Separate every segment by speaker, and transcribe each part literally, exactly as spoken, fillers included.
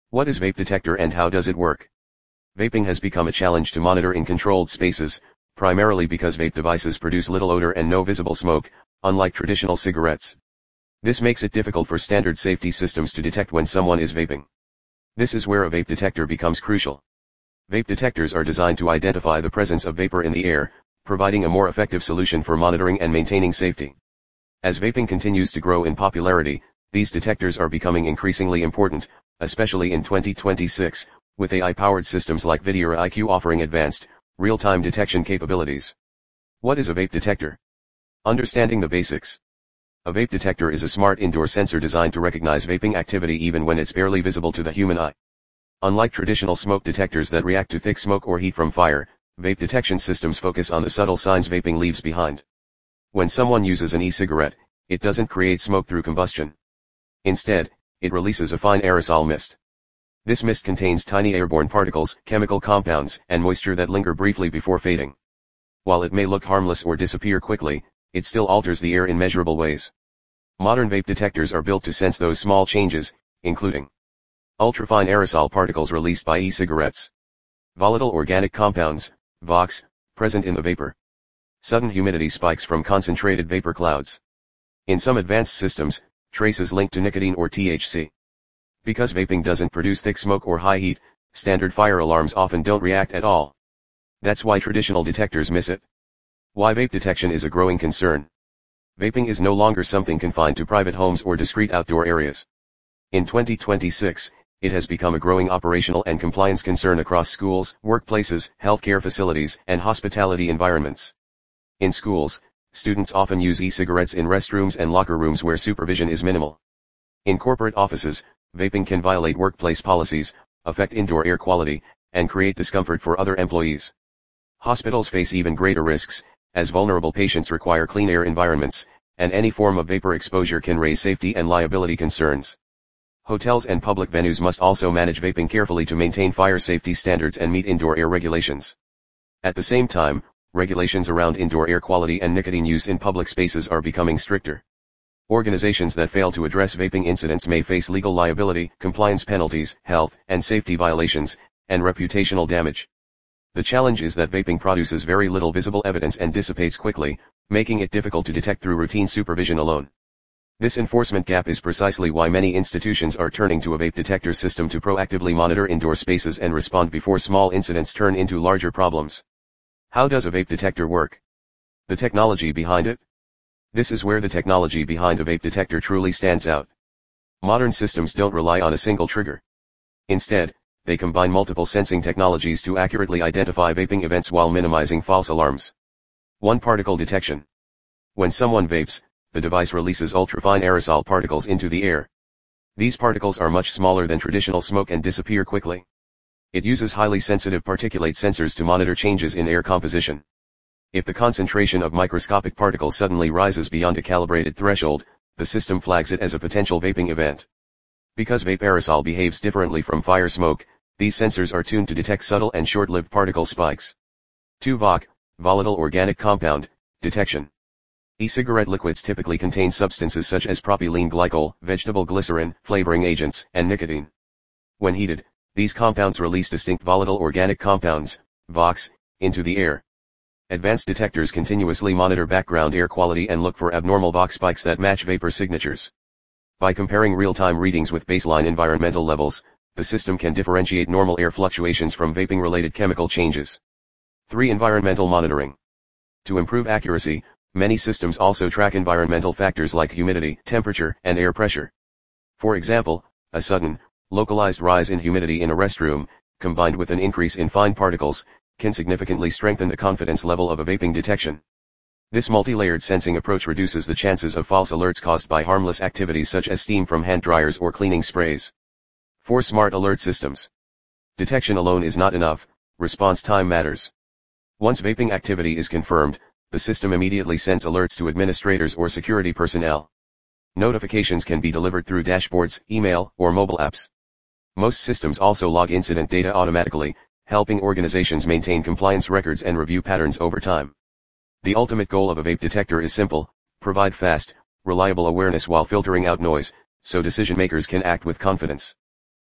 Speaker 1: What is vape detector and how does it work? Vaping has become a challenge to monitor in controlled spaces, primarily because vape devices produce little odor and no visible smoke, unlike traditional cigarettes. This makes it difficult for standard safety systems to detect when someone is vaping. This is where a vape detector becomes crucial. Vape detectors are designed to identify the presence of vapor in the air, providing a more effective solution for monitoring and maintaining safety. As vaping continues to grow in popularity, these detectors are becoming increasingly important, especially in twenty twenty-six, with A I-powered systems like Videra I Q offering advanced, real-time detection capabilities. What is a vape detector? Understanding the basics. A vape detector is a smart indoor sensor designed to recognize vaping activity even when it's barely visible to the human eye. Unlike traditional smoke detectors that react to thick smoke or heat from fire, vape detection systems focus on the subtle signs vaping leaves behind. When someone uses an e-cigarette, it doesn't create smoke through combustion. Instead, it releases a fine aerosol mist. This mist contains tiny airborne particles, chemical compounds, and moisture that linger briefly before fading. While it may look harmless or disappear quickly, it still alters the air in measurable ways. Modern vape detectors are built to sense those small changes, including ultrafine aerosol particles released by e-cigarettes, volatile organic compounds, V O Cs, present in the vapor, sudden humidity spikes from concentrated vapor clouds. In some advanced systems, traces linked to nicotine or T H C. Because vaping doesn't produce thick smoke or high heat, standard fire alarms often don't react at all. That's why traditional detectors miss it. Why vape detection is a growing concern. Vaping is no longer something confined to private homes or discrete outdoor areas. In twenty twenty-six, it has become a growing operational and compliance concern across schools, workplaces, healthcare facilities, and hospitality environments. In schools, students often use e-cigarettes in restrooms and locker rooms where supervision is minimal. In corporate offices, vaping can violate workplace policies, affect indoor air quality, and create discomfort for other employees. Hospitals face even greater risks, as vulnerable patients require clean air environments, and any form of vapor exposure can raise safety and liability concerns. Hotels and public venues must also manage vaping carefully to maintain fire safety standards and meet indoor air regulations. At the same time, regulations around indoor air quality and nicotine use in public spaces are becoming stricter. Organizations that fail to address vaping incidents may face legal liability, compliance penalties, health and safety violations, and reputational damage. The challenge is that vaping produces very little visible evidence and dissipates quickly, making it difficult to detect through routine supervision alone. This enforcement gap is precisely why many institutions are turning to a vape detector system to proactively monitor indoor spaces and respond before small incidents turn into larger problems. How does a vape detector work? The technology behind it? This is where the technology behind a vape detector truly stands out. Modern systems don't rely on a single trigger. Instead, they combine multiple sensing technologies to accurately identify vaping events while minimizing false alarms. one Particle detection. When someone vapes, the device releases ultrafine aerosol particles into the air. These particles are much smaller than traditional smoke and disappear quickly. It uses highly sensitive particulate sensors to monitor changes in air composition. If the concentration of microscopic particles suddenly rises beyond a calibrated threshold, the system flags it as a potential vaping event. Because vape aerosol behaves differently from fire smoke, these sensors are tuned to detect subtle and short-lived particle spikes. two V O C, volatile organic compound, detection. E-cigarette liquids typically contain substances such as propylene glycol, vegetable glycerin, flavoring agents, and nicotine. When heated, these compounds release distinct volatile organic compounds, V O Cs, into the air. Advanced detectors continuously monitor background air quality and look for abnormal V O C spikes that match vapor signatures. By comparing real-time readings with baseline environmental levels, the system can differentiate normal air fluctuations from vaping-related chemical changes. three Environmental monitoring. To improve accuracy, many systems also track environmental factors like humidity, temperature, and air pressure. For example, a sudden, localized rise in humidity in a restroom, combined with an increase in fine particles, can significantly strengthen the confidence level of a vaping detection. This multi-layered sensing approach reduces the chances of false alerts caused by harmless activities such as steam from hand dryers or cleaning sprays. four Smart alert systems. Detection alone is not enough, response time matters. Once vaping activity is confirmed, the system immediately sends alerts to administrators or security personnel. Notifications can be delivered through dashboards, email, or mobile apps. Most systems also log incident data automatically, helping organizations maintain compliance records and review patterns over time. The ultimate goal of a vape detector is simple: provide fast, reliable awareness while filtering out noise, so decision makers can act with confidence.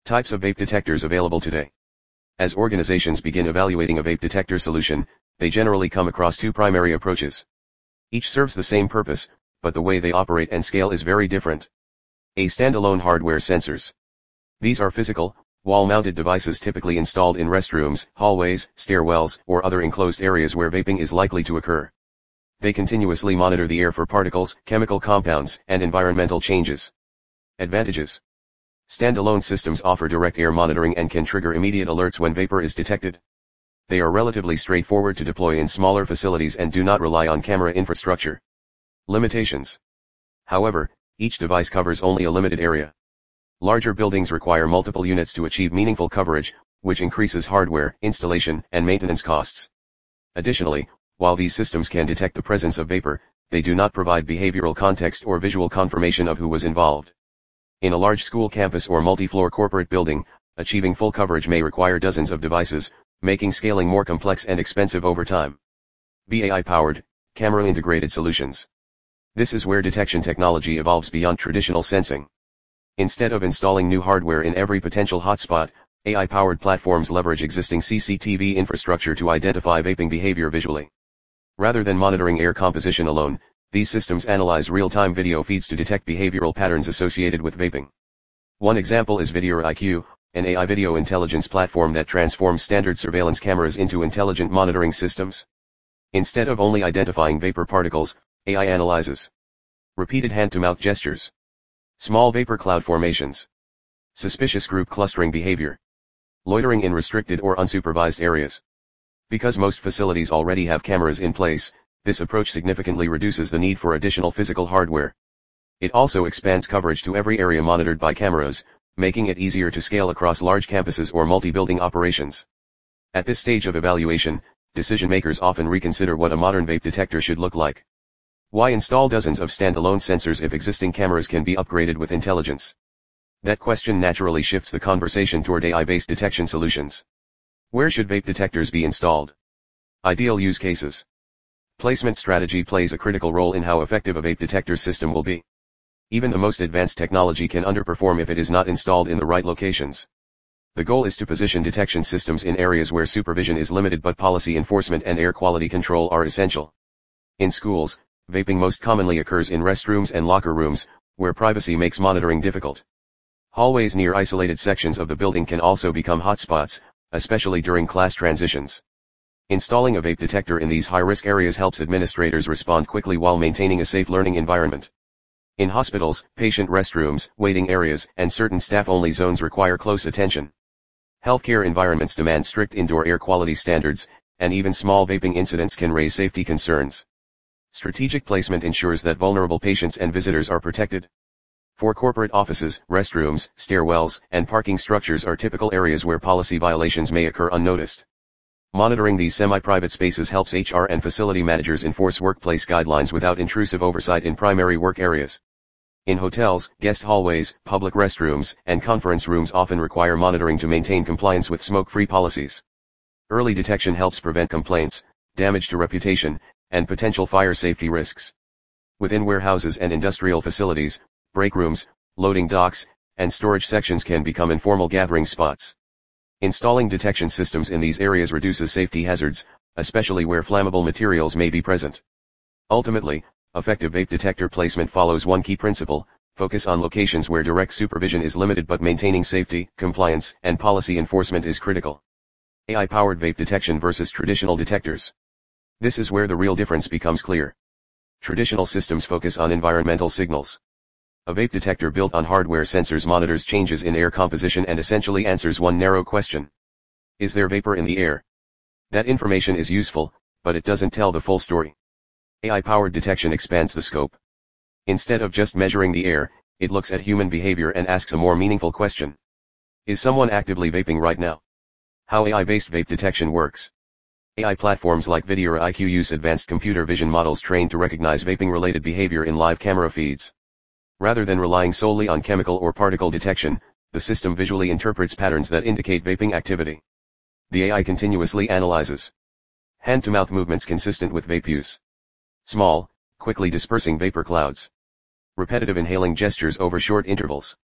Speaker 1: Types of vape detectors available today. As organizations begin evaluating a vape detector solution, they generally come across two primary approaches. Each serves the same purpose, but the way they operate and scale is very different. A. Standalone hardware sensors. These are physical, wall-mounted devices typically installed in restrooms, hallways, stairwells, or other enclosed areas where vaping is likely to occur. They continuously monitor the air for particles, chemical compounds, and environmental changes. Advantages. Standalone systems offer direct air monitoring and can trigger immediate alerts when vapor is detected. They are relatively straightforward to deploy in smaller facilities and do not rely on camera infrastructure. Limitations. However, each device covers only a limited area. Larger buildings require multiple units to achieve meaningful coverage, which increases hardware, installation, and maintenance costs. Additionally, while these systems can detect the presence of vapor, they do not provide behavioral context or visual confirmation of who was involved. In a large school campus or multi-floor corporate building, achieving full coverage may require dozens of devices, making scaling more complex and expensive over time. B A I-powered, camera-integrated solutions. This is where detection technology evolves beyond traditional sensing. Instead of installing new hardware in every potential hotspot, A I-powered platforms leverage existing C C T V infrastructure to identify vaping behavior visually. Rather than monitoring air composition alone, these systems analyze real-time video feeds to detect behavioral patterns associated with vaping. One example is VideoIQ, an A I video intelligence platform that transforms standard surveillance cameras into intelligent monitoring systems. Instead of only identifying vapor particles, A I analyzes repeated hand-to-mouth gestures, small vapor cloud formations, suspicious group clustering behavior, loitering in restricted or unsupervised areas. Because most facilities already have cameras in place, this approach significantly reduces the need for additional physical hardware. It also expands coverage to every area monitored by cameras, making it easier to scale across large campuses or multi-building operations. At this stage of evaluation, decision-makers often reconsider what a modern vape detector should look like. Why install dozens of standalone sensors if existing cameras can be upgraded with intelligence? That question naturally shifts the conversation toward A I-based detection solutions. Where should vape detectors be installed? Ideal use cases. Placement strategy plays a critical role in how effective a vape detector system will be. Even the most advanced technology can underperform if it is not installed in the right locations. The goal is to position detection systems in areas where supervision is limited but policy enforcement and air quality control are essential. In schools, vaping most commonly occurs in restrooms and locker rooms, where privacy makes monitoring difficult. Hallways near isolated sections of the building can also become hotspots, especially during class transitions. Installing a vape detector in these high-risk areas helps administrators respond quickly while maintaining a safe learning environment. In hospitals, patient restrooms, waiting areas, and certain staff-only zones require close attention. Healthcare environments demand strict indoor air quality standards, and even small vaping incidents can raise safety concerns. Strategic placement ensures that vulnerable patients and visitors are protected. For corporate offices, restrooms, stairwells, and parking structures are typical areas where policy violations may occur unnoticed. Monitoring these semi-private spaces helps H R and facility managers enforce workplace guidelines without intrusive oversight in primary work areas. In hotels, guest hallways, public restrooms, and conference rooms often require monitoring to maintain compliance with smoke-free policies. Early detection helps prevent complaints, damage to reputation, and potential fire safety risks. Within warehouses and industrial facilities, break rooms, loading docks, and storage sections can become informal gathering spots. Installing detection systems in these areas reduces safety hazards, especially where flammable materials may be present. Ultimately, effective vape detector placement follows one key principle: focus on locations where direct supervision is limited but maintaining safety, compliance, and policy enforcement is critical. A I-powered vape detection versus traditional detectors. This is where the real difference becomes clear. Traditional systems focus on environmental signals. A vape detector built on hardware sensors monitors changes in air composition and essentially answers one narrow question: is there vapor in the air? That information is useful, but it doesn't tell the full story. A I-powered detection expands the scope. Instead of just measuring the air, it looks at human behavior and asks a more meaningful question. Is someone actively vaping right now? How A I-based vape detection works. A I platforms like VideoIQ use advanced computer vision models trained to recognize vaping-related behavior in live camera feeds. Rather than relying solely on chemical or particle detection, the system visually interprets patterns that indicate vaping activity. The A I continuously analyzes hand-to-mouth movements consistent with vape use, small, quickly dispersing vapor clouds, repetitive inhaling gestures over short intervals,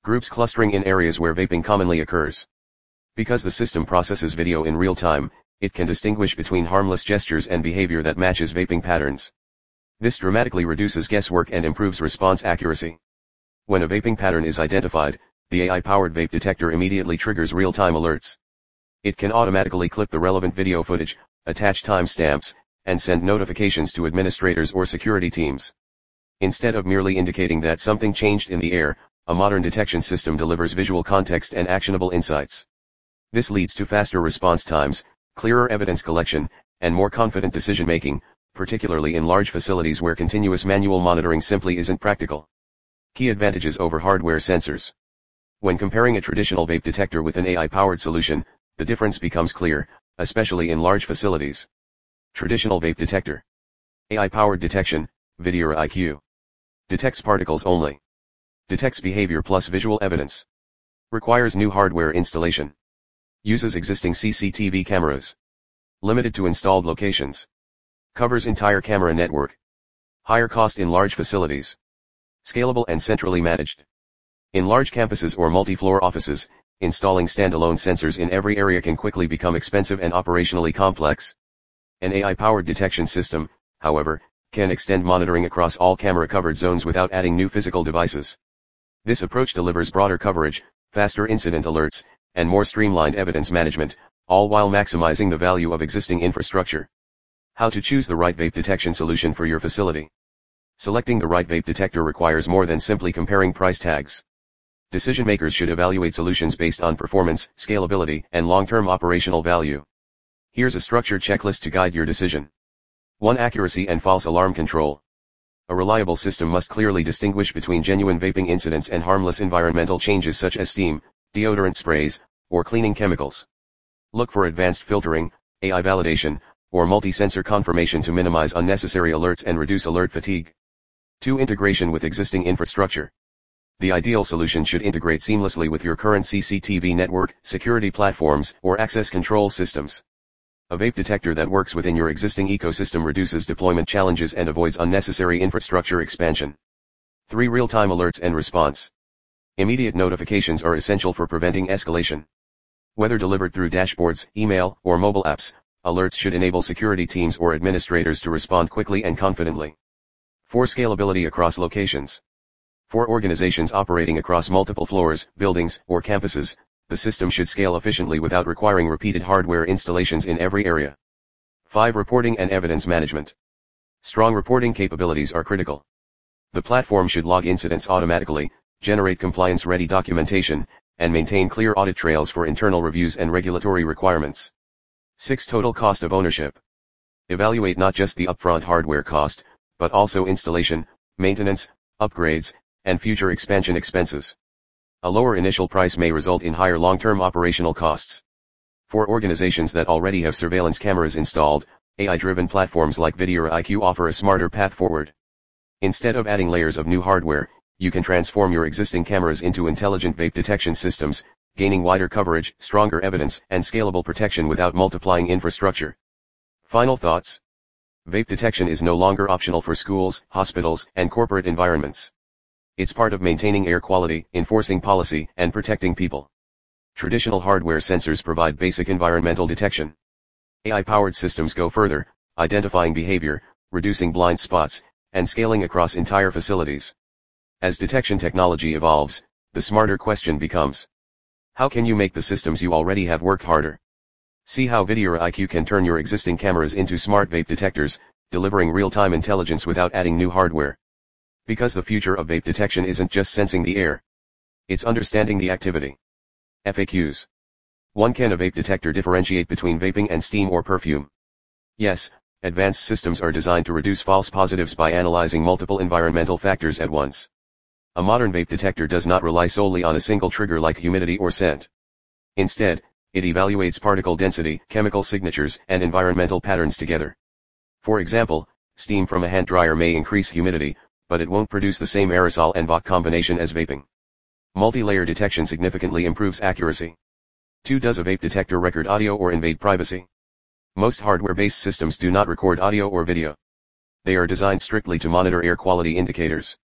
Speaker 1: Groups clustering in areas where vaping commonly occurs. Because the system processes video in real time, it can distinguish between harmless gestures and behavior that matches vaping patterns. This dramatically reduces guesswork and improves response accuracy. When a vaping pattern is identified, the A I-powered vape detector immediately triggers real-time alerts. It can automatically clip the relevant video footage, attach timestamps, and send notifications to administrators or security teams. Instead of merely indicating that something changed in the air, a modern detection system delivers visual context and actionable insights. This leads to faster response times, clearer evidence collection, and more confident decision-making, particularly in large facilities where continuous manual monitoring simply isn't practical. Key advantages over hardware sensors. When comparing a traditional vape detector with an A I-powered solution, the difference becomes clear, especially in large facilities. Traditional vape detector. A I-powered detection, Videora I Q. Detects particles only. Detects behavior plus visual evidence. Requires new hardware installation. Uses existing C C T V cameras. Limited to installed locations. Covers entire camera network. Higher cost in large facilities. Scalable and centrally managed. In large campuses or multi-floor offices, installing standalone sensors in every area can quickly become expensive and operationally complex. An A I-powered detection system, however, can extend monitoring across all camera-covered zones without adding new physical devices. This approach delivers broader coverage, faster incident alerts, and more streamlined evidence management, all while maximizing the value of existing infrastructure. How to choose the right vape detection solution for your facility. Selecting the right vape detector requires more than simply comparing price tags. Decision makers should evaluate solutions based on performance, scalability, and long-term operational value. Here's a structured checklist to guide your decision. one Accuracy and false alarm control. A reliable system must clearly distinguish between genuine vaping incidents and harmless environmental changes such as steam, deodorant sprays, or cleaning chemicals. Look for advanced filtering, A I validation, or multi-sensor confirmation to minimize unnecessary alerts and reduce alert fatigue. two Integration with existing infrastructure. The ideal solution should integrate seamlessly with your current C C T V network, security platforms, or access control systems. A vape detector that works within your existing ecosystem reduces deployment challenges and avoids unnecessary infrastructure expansion. three Real-time alerts and response. Immediate notifications are essential for preventing escalation. Whether delivered through dashboards, email, or mobile apps, alerts should enable security teams or administrators to respond quickly and confidently. four Scalability across locations. For organizations operating across multiple floors, buildings, or campuses, the system should scale efficiently without requiring repeated hardware installations in every area. five Reporting and evidence management. Strong reporting capabilities are critical. The platform should log incidents automatically, generate compliance-ready documentation, and maintain clear audit trails for internal reviews and regulatory requirements. six Total cost of ownership. Evaluate not just the upfront hardware cost, but also installation, maintenance, upgrades, and future expansion expenses. A lower initial price may result in higher long-term operational costs. For organizations that already have surveillance cameras installed, A I-driven platforms like Videora I Q offer a smarter path forward. Instead of adding layers of new hardware, you can transform your existing cameras into intelligent vape detection systems, gaining wider coverage, stronger evidence, and scalable protection without multiplying infrastructure. Final thoughts. Vape detection is no longer optional for schools, hospitals, and corporate environments. It's part of maintaining air quality, enforcing policy, and protecting people. Traditional hardware sensors provide basic environmental detection. A I-powered systems go further, identifying behavior, reducing blind spots, and scaling across entire facilities. As detection technology evolves, the smarter question becomes: how can you make the systems you already have work harder? See how Videora I Q can turn your existing cameras into smart vape detectors, delivering real-time intelligence without adding new hardware. Because the future of vape detection isn't just sensing the air. It's understanding the activity. F A Qs. one Can a vape detector differentiate between vaping and steam or perfume? Yes, advanced systems are designed to reduce false positives by analyzing multiple environmental factors at once. A modern vape detector does not rely solely on a single trigger like humidity or scent. Instead, it evaluates particle density, chemical signatures, and environmental patterns together. For example, steam from a hand dryer may increase humidity, but it won't produce the same aerosol and V O C combination as vaping. Multi-layer detection significantly improves accuracy. two Does a vape detector record audio or invade privacy? Most hardware-based systems do not record audio or video. They are designed strictly to monitor air quality indicators.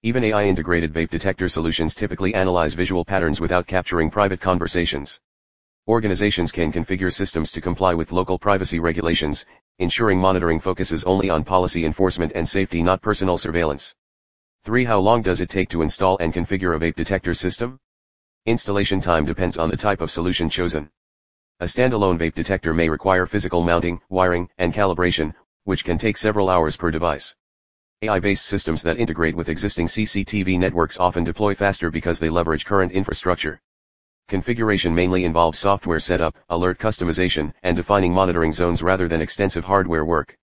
Speaker 1: Even A I-integrated vape detector solutions typically analyze visual patterns without capturing private conversations. Organizations can configure systems to comply with local privacy regulations, ensuring monitoring focuses only on policy enforcement and safety, not personal surveillance. three. How long does it take to install and configure a vape detector system? Installation time depends on the type of solution chosen. A standalone vape detector may require physical mounting, wiring, and calibration, which can take several hours per device. A I-based systems that integrate with existing C C T V networks often deploy faster because they leverage current infrastructure. Configuration mainly involves software setup, alert customization, and defining monitoring zones rather than extensive hardware work.